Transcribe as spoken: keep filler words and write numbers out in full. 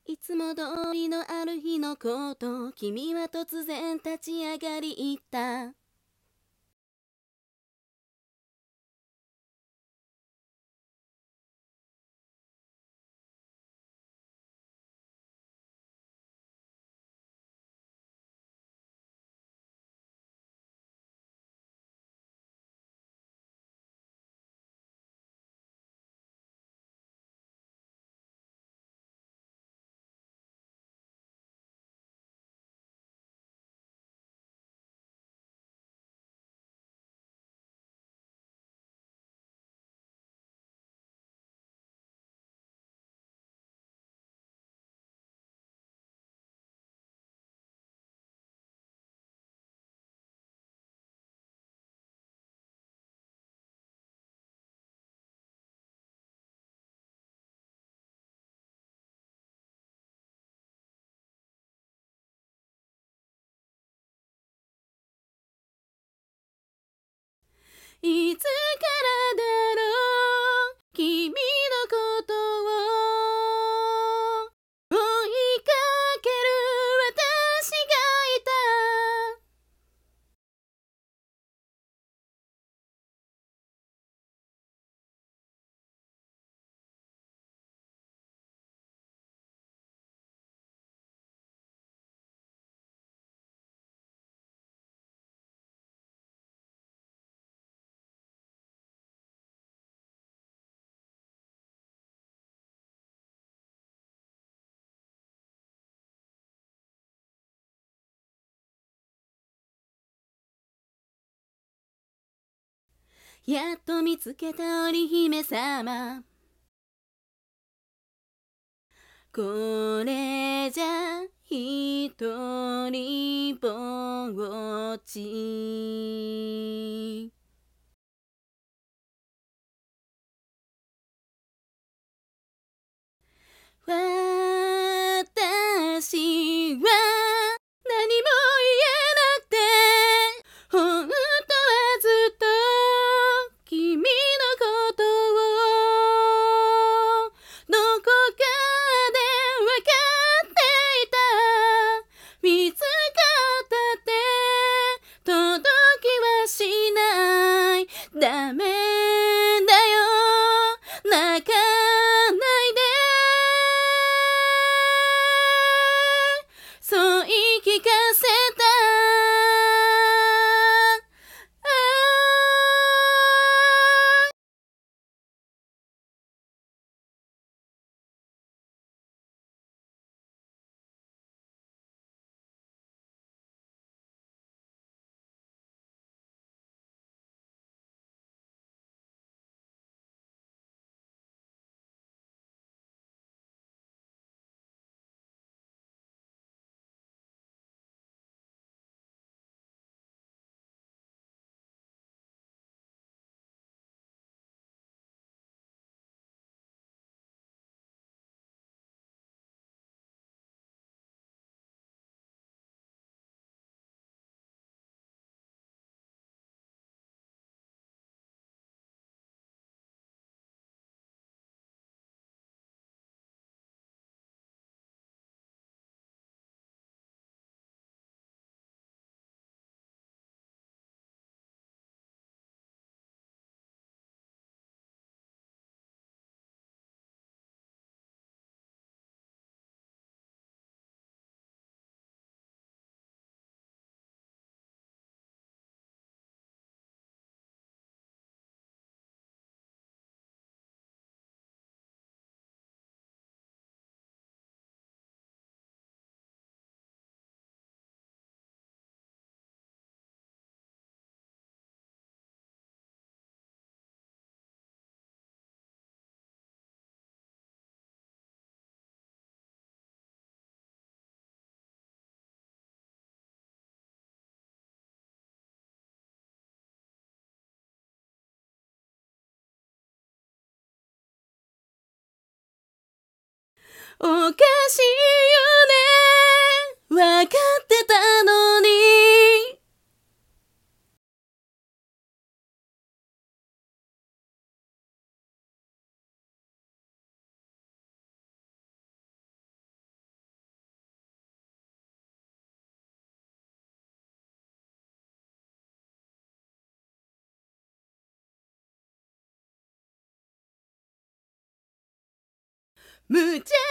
いつも通りのある日のこと、君は突然立ち上がり言った。いつからだろう、君のことを追いかける私がいた。やっと見つけた織姫様、これじゃひとりぼっち。私は何も言えなくて、本当はずっと君のことをどこかで分かっていた。見つかったって届きはしない。ダメだよ、泣かないで。そう言い聞かせた。おかしいよね、わかってたのに。 無茶